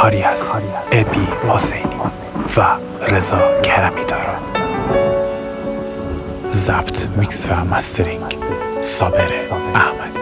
کاری از ابی حسینی و رضا کرمی دارم. ضبط، میکس و مسترینگ صابر احمدی.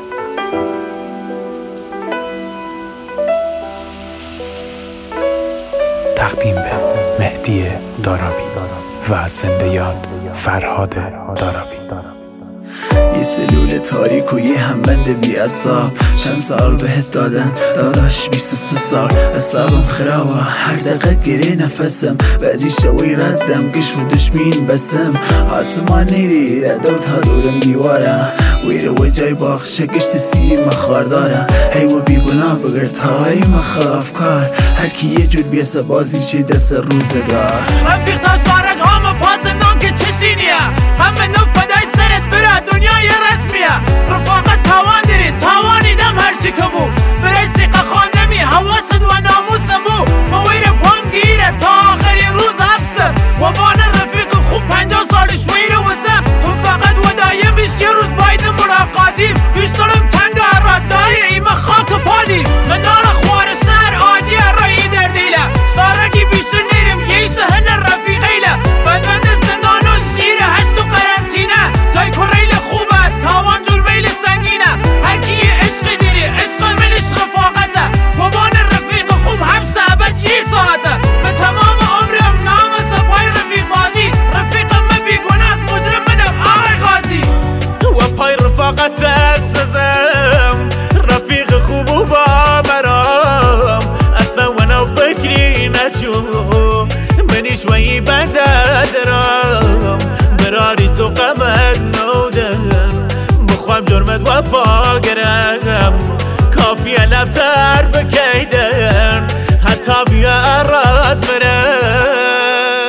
تقدیم به مهدی دارابی و زنده یاد فرهاد دارابی. یه سلول تاریک و یه همبند بی اصاب، چند سال بهت دادن داداش 23 سال. اصابم خرابه هر دقیقه گره نفسم، بعضی شوی ردم گش و دشمین بسم. آسمان نیری ردو تا دورم دیواره، ویره و جای باخشه گشت سیر مخار داره. هی و بیگناه بگر تای مخاف کار، هر کی یه جور بیسه بازی چه دست روزگار. رفیق تا شارک همه پازندان که چشتینیه، همه نفدای سرت بره دنیای رسمیه. رفاقت تاوان داری تاوانیدم هرچی که بود، برای سیقه خواندمی حواست و ناموسم بود. ما ویره پام گیره تا آخرین روز حبسم، و بان رفیق خوب 50 سالش ویره وسم. تو فقط ودایم بیش یه روز باید ملاقاتیم، بیش دارم تنگ هرات دایی ایمه خاک پادیم. من نار خوار سر عادی رایی در دیله، سارگی بیشتر نیرم یه هنه رفیقیله. بدبند زندان و شیره هشت و قرنطینه، جای کریل خوبه تاوان جور بیل سنگینه. هرکی یه عشقی دیری عشق منش رفاقته، بابان رفیق خوب حبس عبد یه ساعته. به تمام عمرم نام سپای رفیق بازی، رفیقم بیگناست مجرم منم آقای غازی. و پای رفاقتت سزم رفیق خوب و باورم، اصلا و نو فکری نچو منی شوی بنده درم. براری تو قمت نودم بخوام جرمت و پاگرم، کافیه لبتر بکیدن حتی بیا اراد برم.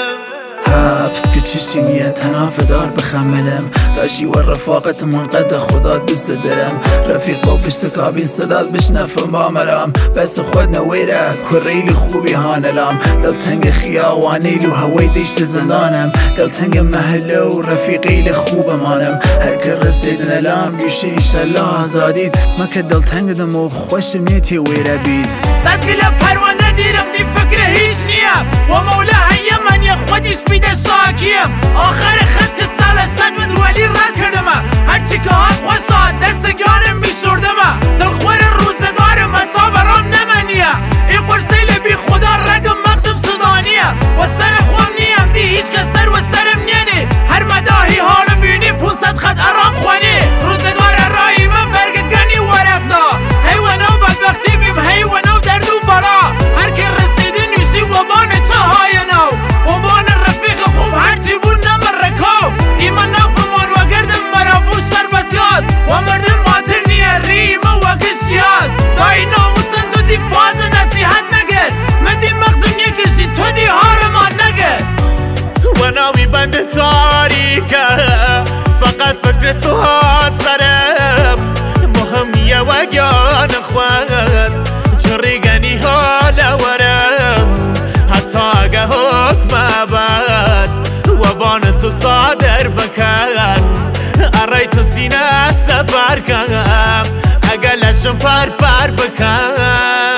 حبس که چشینیه تنافه دار بخملم، داشی و رفاقت منقد خدا دوست دارم. رفیق با پشت کابین صدات بشنفم با مرام، بس خود نویره کریلی خوبی هانلام. دلتنگ خیاوانیل و هوای دیشت زندانم، دلتنگ محله و رفیقیل خوب مانم. هر که رسیدن الام یوشه ایشالله آزادید، ما که دلتنگ دم و خوشم نیتی ویره بید. صد گله پروانه دیرم دی فکر هیچ نیم، و مولا هیم من یک خودیش بیده شاکیم. آخر خط که سال صد متر ولی رد کردمه، هرچی که هات خوشا دستگانم بیشوردمه. دل خور روزگارم اصاب رام نمنیه، این قرسیل بی خدا رگم مغزم سوزانیه. و سر خوام نیم دی هیچ که سر و سرم نینی، هر مداهی حالم بینی 500 خط ارام خوانی. روزگار رایی من برگ گنی ورق دا، حیوانو بدبختی بیم حیوانو درد و بلا. هر که رسیده نوشی و بان چه های نو، و بان رفیق خوب هرچی بود نمرکو. ایمان نفرمان و گردم مرافو شر بسیاز، و مردم ماتر نیه ریمه و کشتیاز. دایی ناموسن تو دی فاز نصیحت نگه، مدی مغزم یکشی تو دی هارمان نگه. و ناوی بند تاریکه فقط فکر تو ها سرم، مهمیه و گان خواد چریگنی حال ورم. حتی اگه حکم عبد و بان تو صادر بکن، ارای تو سینه سفر کن اگه لشم پر بکن.